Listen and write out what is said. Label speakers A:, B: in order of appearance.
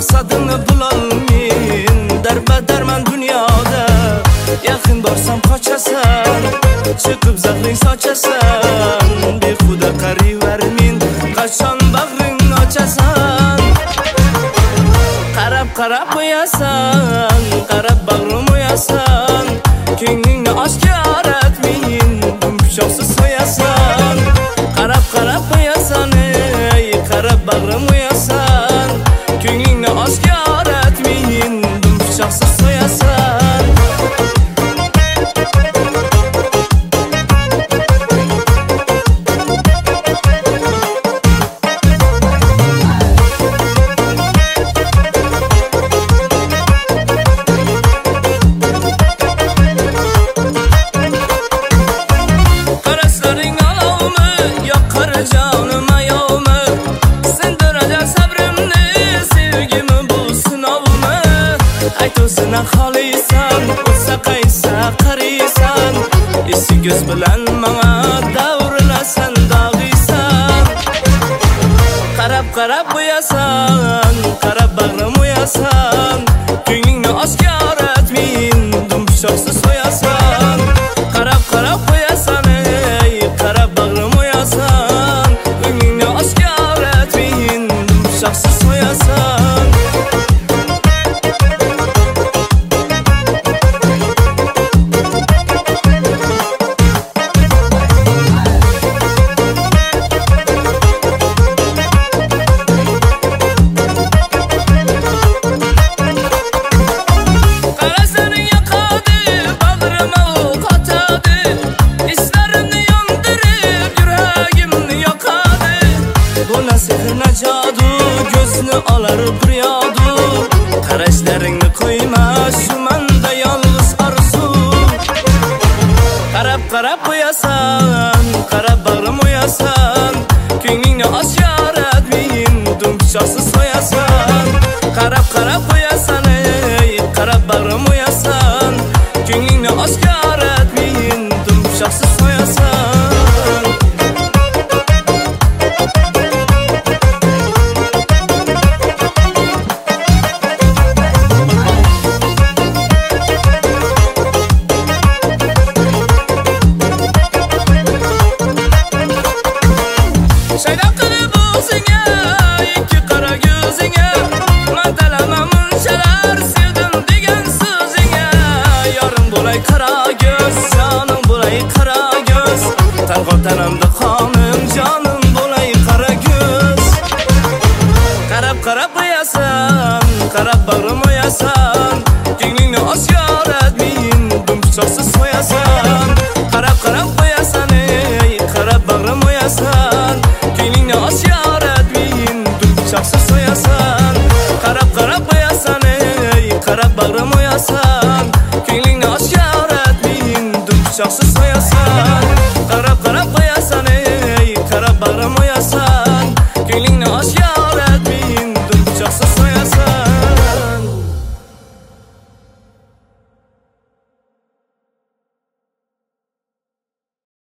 A: maqsadimni bulolmin. Darbadarman dunyoda, yaqin borsam qochasan, chiqib zahring sochasan. Behuda qarivermin, qachon bag'ringni ochasan. Qarab qo'yasan, qarab bag'rim o'yasan. Ko'nglingni oshkor etmin, pichoqsiz so'yasan. Qarab qo'yasan, ey, qarab bag'rim o'yasan. Ko'nglingni oshkor etmin, pichoqsiz so'yasan. Jonim ayovmi, sindirajak sabrimni, sevgimi bu sinovmi? Aytuvsin aholisan, o'tsa qaysa qariysan, esi ko'z bilan manga davrilasan, dog'iysan. Qarab qo'yasan, qarab bag'rim o'yasan. Ko'nglingni oshkor etmin, pichoqsiz so'yasan. Qarab qo'yasan, ey, qarab bag'rim o'yasan. Ko'nglingni oshkor etmin, pichoqsiz so'yasan. Sehrna jadu, ko'zni olar bir yodu. Qarashlaringni qo'yma, shu menda yolg'iz orzu. Qarab qo'yasan, qarab bag'rim o'yasan. Ko'nglingni oshkor etmin, pichoqsiz so'yasan. Qarab qo'yasan, ey, qarab bag'rim o'yasan. Ko'nglingni oshkor etmin, pichoqsiz so'yasan. Shayda qilib o'zingga, ikki qora ko'zingga, matalamam munchalar sevdim degan so'zingga. Yorim bo'lay qara ko'z, jonim bo'lay qara ko'z. Tanamda qonim, jonim bo'lay qara ko'z. Qarab qo'yasan, qarab bag'rim o'yasan. Ko'nglingni oshkor etmin, pichoqsiz so'yasan. Qarab qo'yasan, ey, qarab bag'rim o'yasan. Ko'nglingni oshkor etmin, pichoqsiz so'yasan. Qarab qo'yasan, ey, qarab bag'rim o'yasan. Ko'nglingni oshkor etmin, pichoqsiz so'yasan.